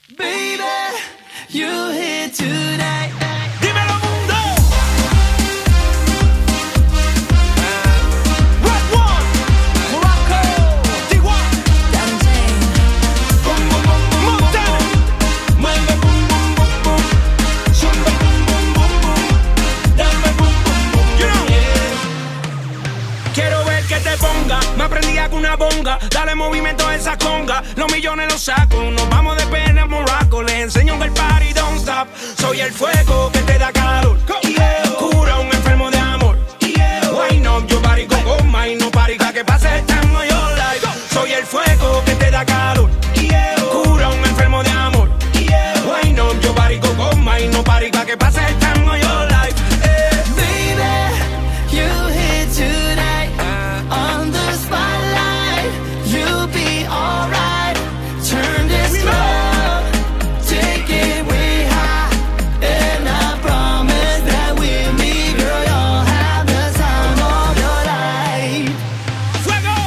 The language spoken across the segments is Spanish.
Baby, you here tonight. ¡Dímelo, mundo! Red One, Morocco, D1, Boom, boom, boom, boom, Montana. mueve boom, boom, boom, boom. Zumba, boom, boom, boom, boom. Dame boom, boom, boom, You know. yeah. Quiero ver que te ponga, me aprendí con una bonga. Dale movimiento a esa conga, los millones los saco. Nos vamos de pena a Morocco, les enseño que el party don't stop. Soy el fuego que te da calor, cura a un enfermo de amor. Wine up your body, go goma y no pari, pa' que pase el tango your life. Soy el fuego que te da calor, cura a un enfermo de amor. Wine up your body, go goma y no pari, pa' que pase el tango your life. Baby, you here tonight. On the spotlight, you'll be alright. Turn this club, take it way high. And I promise that with me, girl, you'll have the time of your life. Fuego.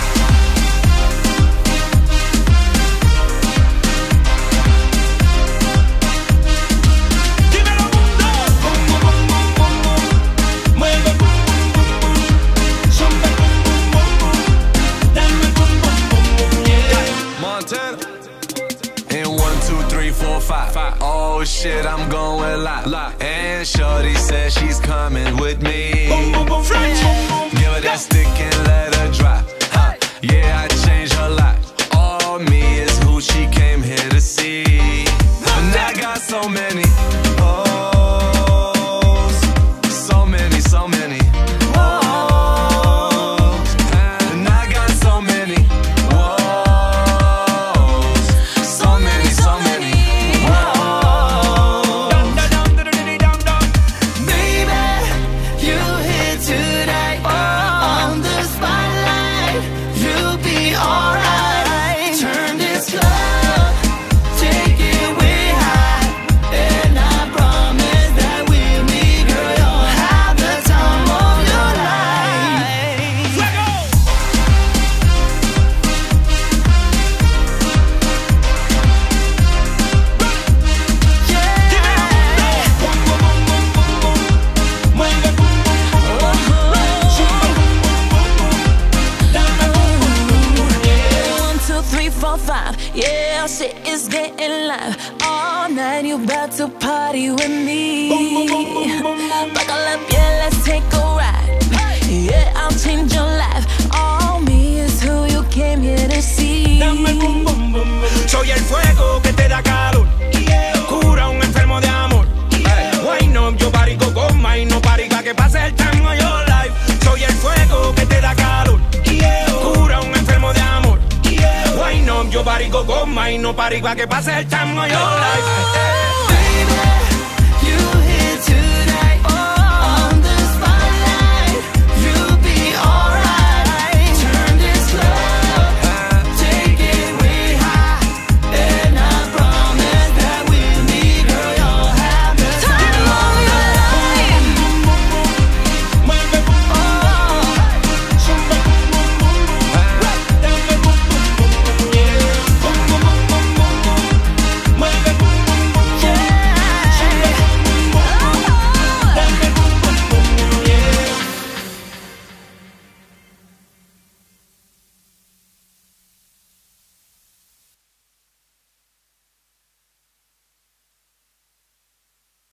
Dímelo, mundo. Boom, boom, boom, boom, boom, boom. Mueve boom, boom, boom, boom. Zumba, boom, boom, boom, boom. Dame boom, boom, boom, boom, yeah. Montana. In 1, 2, 3, 4, 5. Oh shit, I'm going live. And shorty says she's coming with me. Boom, boom, boom, French. Give her that stick and let her drop. Huh. Yeah, I changed her life. All me is who she came here to see. And I got so many. Oh, so many, so many. Oh, and I got so many. Whoa, so many, so many. Whoa. Dum, dum, dum, dum, dum, dum, dum. Baby, you here tonight. On the spotlight, you'll be alright. Turn this club, take it way high. And I promise that with me, girl, you'll have the time of your life. Fuego. Yeah. Boom, boom, boom, boom, boom, boom. Mueve boom, boom, boom, boom. Zumba, boom, boom, boom, boom. Dame boom, boom, boom, boom, yeah. 1, 2, 3, 4, 5. Yeah, shit is getting live. All night you about to party with me. Buckle up, yeah, let's take a ride. Yeah, I'll change your life. All me is who you came here to see. Dame boom, boom, boom, boom. Soy el fuego que te da calor, cura a un enfermo de amor. Wine up your body, go goma y no pari, pa' que pase el tango your life. Soy el fuego que te da calor, cura a un enfermo de amor. Wine up your body, go goma y no pari, pa' que pase el tango your life.